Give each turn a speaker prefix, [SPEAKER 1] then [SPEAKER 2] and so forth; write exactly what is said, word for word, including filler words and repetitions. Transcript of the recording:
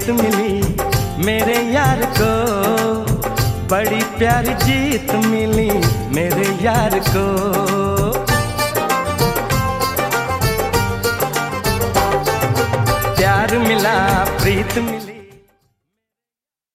[SPEAKER 1] प्रीत मिली मेरे यार को, बड़ी प्यारी जीत मिली मेरे यार को। प्यार मिला प्रीत मिली।